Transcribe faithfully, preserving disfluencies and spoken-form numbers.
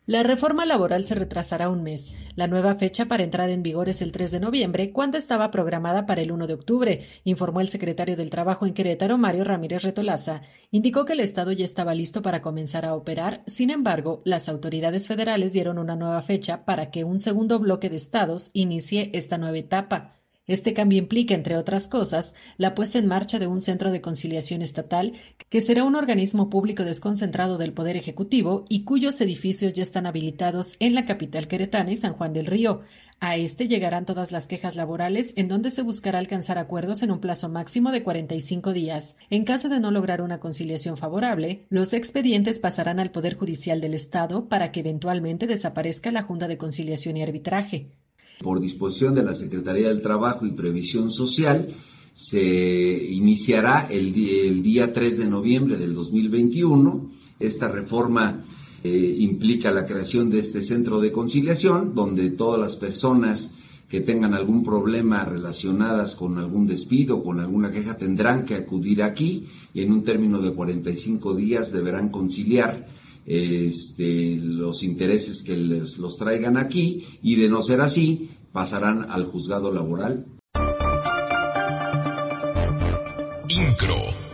La reforma laboral se retrasará un mes. La nueva fecha para entrar en vigor es el tres de noviembre, cuando estaba programada para el uno de octubre, informó el secretario del Trabajo en Querétaro, Mario Ramírez Retolaza. Indicó que el Estado ya estaba listo para comenzar a operar. Sin embargo, las autoridades federales dieron una nueva fecha para que un segundo bloque de estados inicie esta nueva etapa. Este cambio implica, entre otras cosas, la puesta en marcha de un centro de conciliación estatal, que será un organismo público desconcentrado del Poder Ejecutivo y cuyos edificios ya están habilitados en la capital queretana y San Juan del Río. A este llegarán todas las quejas laborales, en donde se buscará alcanzar acuerdos en un plazo máximo de cuarenta y cinco días. En caso de no lograr una conciliación favorable, los expedientes pasarán al Poder Judicial del Estado para que eventualmente desaparezca la Junta de Conciliación y Arbitraje. Por disposición de la Secretaría del Trabajo y Previsión Social, se iniciará el día, el día tres de noviembre del dos mil veintiuno. Esta reforma eh, implica la creación de este centro de conciliación, donde todas las personas que tengan algún problema relacionadas con algún despido, con alguna queja, tendrán que acudir aquí y en un término de cuarenta y cinco días deberán conciliar Este, los intereses que les los traigan aquí, y de no ser así, pasarán al juzgado laboral. Incro.